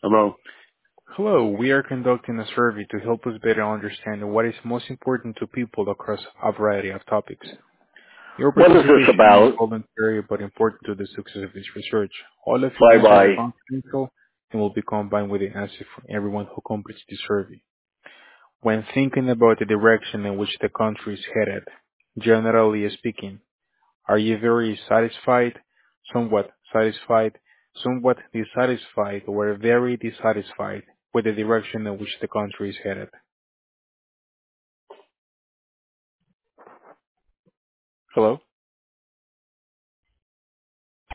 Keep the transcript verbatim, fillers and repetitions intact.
Hello. Hello, we are conducting a survey to help us better understand what is most important to people across a variety of topics. Your What is this participation is about? voluntary but important to the success of this research. All of your Bye answers are bye. confidential and will be combined with the answer from everyone who completes the survey. When thinking about the direction in which the country is headed, generally speaking, are you very satisfied, somewhat satisfied, somewhat dissatisfied, or very dissatisfied with the direction in which the country is headed? Hello?